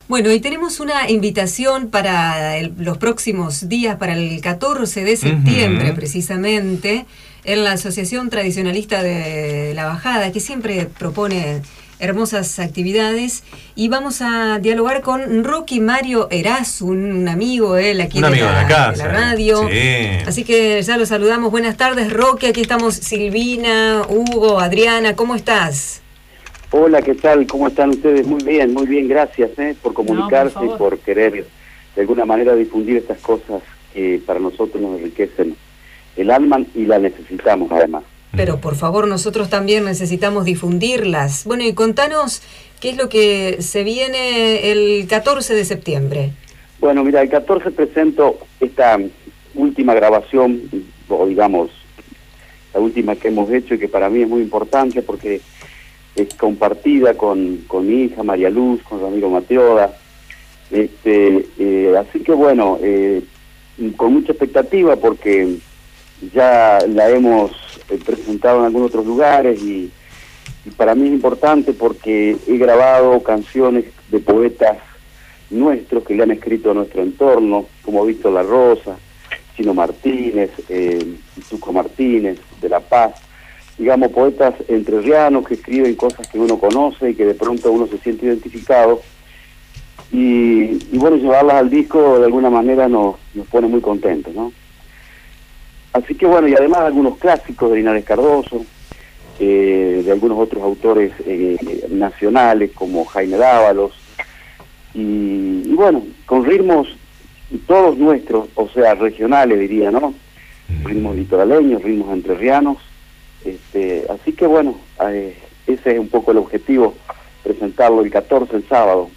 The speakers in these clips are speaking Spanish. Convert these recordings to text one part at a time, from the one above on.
Bueno, y tenemos una invitación para los próximos días, para el 14 de septiembre precisamente, en la Asociación Tradicionalista de la Bajada, que siempre propone hermosas actividades, y vamos a dialogar con Roque Mario Erazu, un amigo él aquí de la radio. Sí. Así que ya lo saludamos. Buenas tardes, Roque. Aquí estamos Silvina, Hugo, Adriana. ¿Cómo estás? Hola, ¿qué tal? ¿Cómo están ustedes? Muy bien, gracias por comunicarse y por querer de alguna manera difundir estas cosas que para nosotros nos enriquecen el alma y la necesitamos además. Pero por favor, nosotros también necesitamos difundirlas. Bueno, y contanos qué es lo que se viene el 14 de septiembre. Bueno, mira, el 14 presento esta última grabación, o digamos, la última que hemos hecho y que para mí es muy importante porque es compartida con mi hija María Luz, con Ramiro Mateoda. Así que bueno, con mucha expectativa porque ya la hemos presentado en algunos otros lugares y para mí es importante porque he grabado canciones de poetas nuestros que le han escrito a nuestro entorno, como Víctor La Rosa, Chino Martínez, Tuco Martínez, de La Paz, digamos, poetas entrerrianos que escriben cosas que uno conoce y que de pronto uno se siente identificado. Y bueno, llevarlas al disco de alguna manera nos pone muy contentos, ¿no? Así que bueno, y además algunos clásicos de Linares Cardoso, de algunos otros autores nacionales como Jaime Dávalos, y bueno, con ritmos todos nuestros, o sea, regionales diría, ¿no? Ritmos litoraleños, ritmos entrerrianos. Así que bueno, ese es un poco el objetivo, presentarlo el 14, el sábado.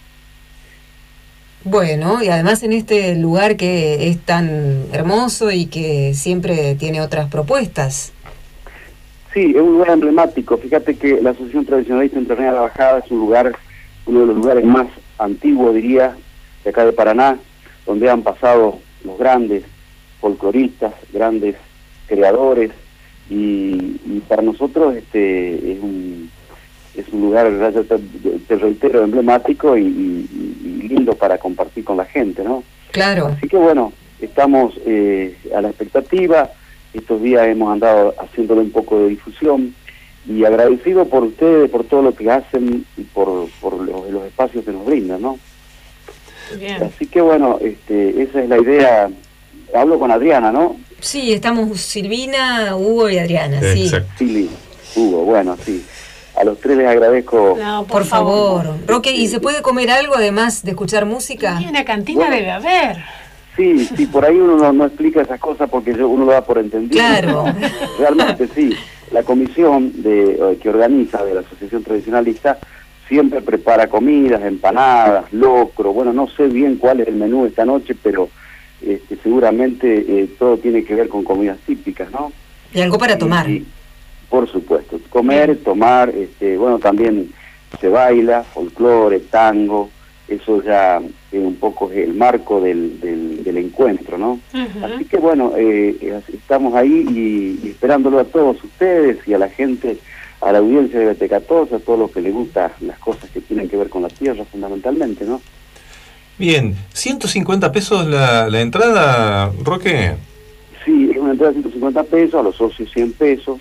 Bueno, y además en este lugar que es tan hermoso y que siempre tiene otras propuestas. Sí, es un lugar emblemático. Fíjate que la Asociación Tradicionalista Entrerriana de la Bajada es un lugar, uno de los lugares más antiguos, diría, de acá de Paraná, donde han pasado los grandes folcloristas, grandes creadores, y para nosotros es un lugar, te reitero, emblemático y lindo para compartir con la gente, ¿no? Claro. Así que bueno, estamos a la expectativa. Estos días hemos andado haciéndole un poco de difusión y agradecido por ustedes, por todo lo que hacen y por los espacios que nos brindan, ¿no? Bien. Así que bueno, esa es la idea. Hablo con Adriana, ¿no? Sí, estamos Silvina, Hugo y Adriana, Exacto. Sí, Hugo, bueno, sí. A los tres les agradezco. No, por favor. Roque, ¿y se puede comer algo además de escuchar música? Y una cantina debe haber. Sí, por ahí uno no explica esas cosas porque uno lo da por entendido. Claro. Realmente sí. La comisión que organiza de la Asociación Tradicionalista siempre prepara comidas, empanadas, locro. Bueno, no sé bien cuál es el menú esta noche, pero seguramente todo tiene que ver con comidas típicas, ¿no? Y algo para tomar. Por supuesto, comer, tomar, bueno, también se baila, folclore, tango, eso ya un poco es el marco del encuentro, ¿no? Así que bueno, estamos ahí y esperándolo a todos ustedes y a la gente, a la audiencia de BT14, a todos los que les gustan las cosas que tienen que ver con la tierra fundamentalmente, ¿no? Bien, 150 pesos la entrada, Roque. Sí, es una entrada de 150 pesos, a los socios 100 pesos.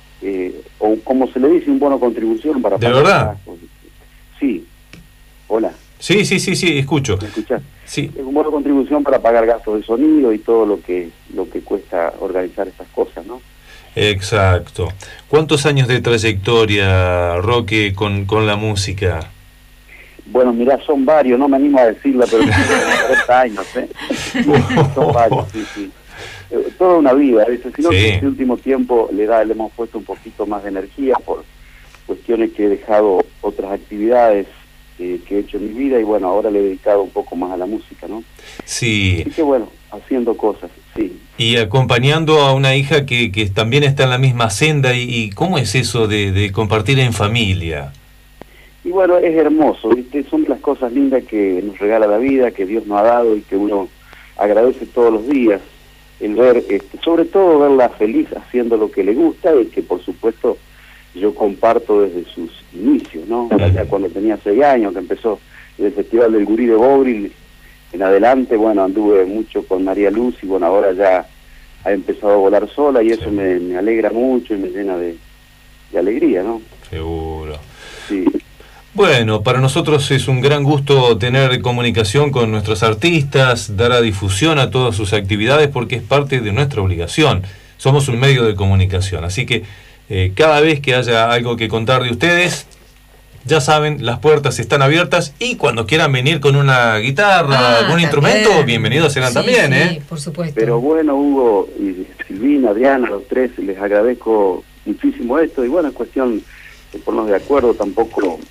O como se le dice, un bono contribución para ¿De verdad? Sí. Hola. Sí, escucho. ¿Me escuchás? Sí. Es un bono contribución para pagar gastos de sonido y todo lo que cuesta organizar estas cosas, ¿no? Exacto. ¿Cuántos años de trayectoria, Roque, con la música? Bueno, mirá, son varios, no me animo a decirla, pero 40 años, son varios, sí. Toda una vida, sino que este último tiempo le hemos puesto un poquito más de energía por cuestiones que he dejado otras actividades que he hecho en mi vida y bueno, ahora le he dedicado un poco más a la música, ¿no? Sí. Así que bueno, haciendo cosas, sí. Y acompañando a una hija que también está en la misma senda y ¿cómo es eso de compartir en familia? Y bueno, es hermoso, ¿viste? Son las cosas lindas que nos regala la vida, que Dios nos ha dado y que uno agradece todos los días. El ver, sobre todo verla feliz haciendo lo que le gusta y que por supuesto yo comparto desde sus inicios, ¿no? Ya cuando tenía 6 años que empezó del Festival del Gurí de Bobril en adelante, bueno, anduve mucho con María Luz y bueno, ahora ya ha empezado a volar sola y eso me alegra mucho y me llena de alegría, ¿no? Seguro. Sí. Bueno, para nosotros es un gran gusto tener comunicación con nuestros artistas, dar a difusión a todas sus actividades porque es parte de nuestra obligación. Somos un medio de comunicación, así que cada vez que haya algo que contar de ustedes, ya saben, las puertas están abiertas y cuando quieran venir con una guitarra, algún instrumento, bienvenidos serán también, Sí, por supuesto. Pero bueno, Hugo y Silvina, Adriana, los tres, les agradezco muchísimo esto y bueno, es cuestión de ponernos de acuerdo, tampoco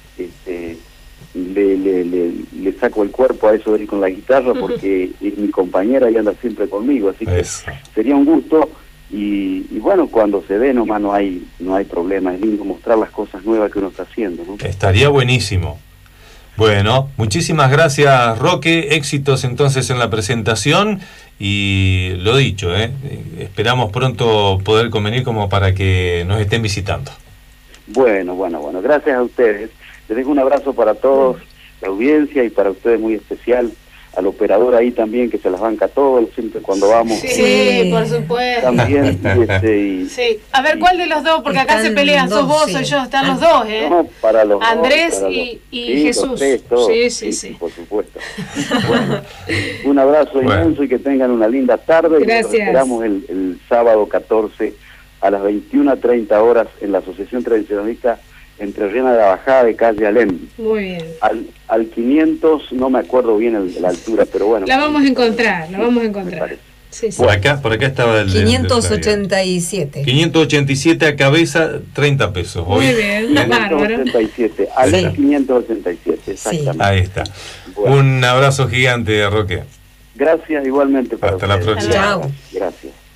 le saco el cuerpo a eso de ir con la guitarra porque es mi compañera y anda siempre conmigo, así que sería un gusto y bueno, cuando se dé nomás no hay problema, es lindo mostrar las cosas nuevas que uno está haciendo, ¿no? Estaría buenísimo. Bueno, muchísimas gracias, Roque, éxitos entonces en la presentación y lo dicho, esperamos pronto poder convenir como para que nos estén visitando. Bueno, gracias a ustedes. Les dejo un abrazo para todos, la audiencia y para ustedes muy especial, al operador ahí también que se las banca todo, siempre cuando vamos. Sí, por supuesto. También, sí. A ver, ¿cuál de los dos? Porque acá se pelean, sos vos, soy yo, están los dos, No, para los Andrés dos, y Jesús. Los tres, todos. Sí. Por supuesto. Bueno, un abrazo inmenso y que tengan una linda tarde. Gracias. Y nos esperamos el sábado 14 a las 21:30 en la Asociación Tradicionalista Entrerriana de la Bajada de calle Alem. Muy bien. Al 500, no me acuerdo bien la altura, pero bueno. La vamos a encontrar, Sí. Por acá estaba el 587. 587 a cabeza, 30 pesos. Muy bien, bárbaro. 587, al 587, exactamente. Ahí está. Bueno. Un abrazo gigante, Roque. Gracias igualmente. Hasta la próxima. Chao. Gracias.